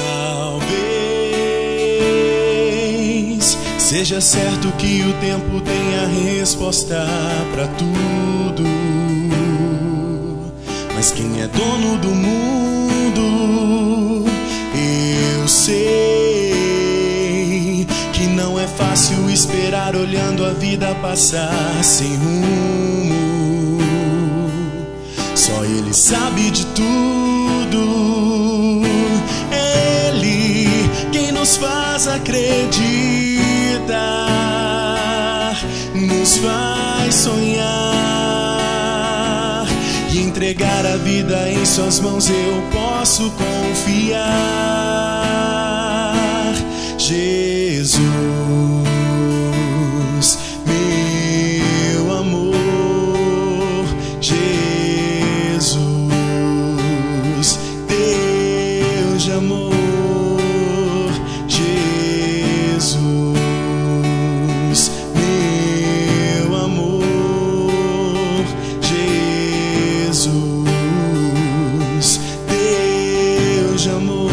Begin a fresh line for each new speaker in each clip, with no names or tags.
Talvez seja certo que o tempo tem a resposta pra tudo, mas quem é dono do mundo, eu sei que não é fácil esperar olhando a vida passar sem rumo. Só Ele sabe de tudo. Ele quem nos faz acreditar, nos faz sonhar e entregar a vida em suas mãos. Eu posso confiar. Jesus, meu amor, Jesus, Deus de amor, Jesus, meu amor, Jesus, Deus de amor.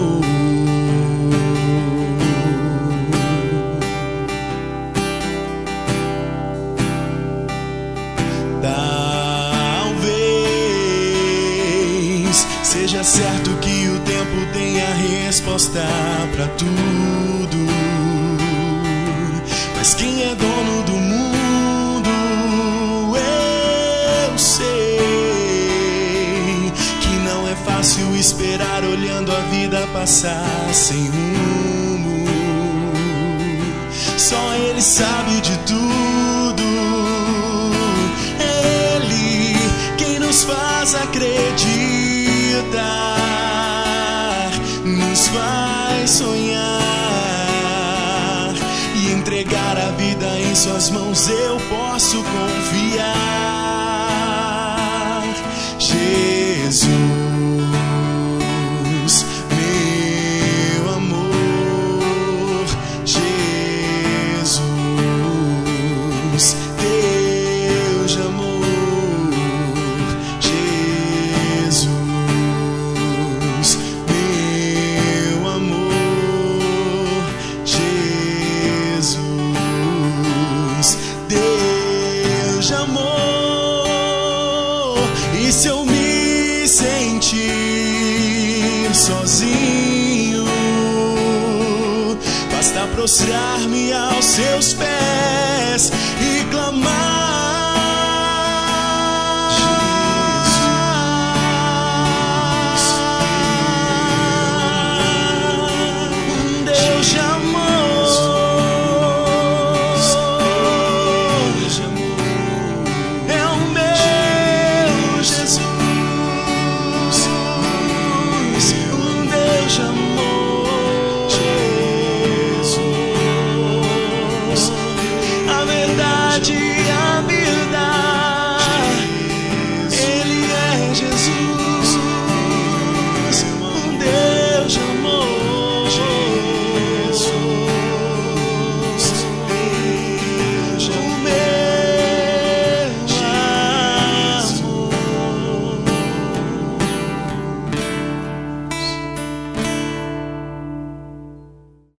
Talvez seja certo que o tempo tem a resposta pra tudo, mas quem é dono do mundo, eu sei que não é fácil esperar olhando a vida passar sem rumo. Só Ele sabe de tudo. Ele quem nos faz acreditar, nos faz sonhar e entregar a vida em suas mãos. Eu posso confiar. Jesus, meu amor, Jesus, Deus de amor, Jesus, meu amor, Jesus, Deus de amor. E se eu me sentir sozinho, basta prostrar-me aos seus pés e clamar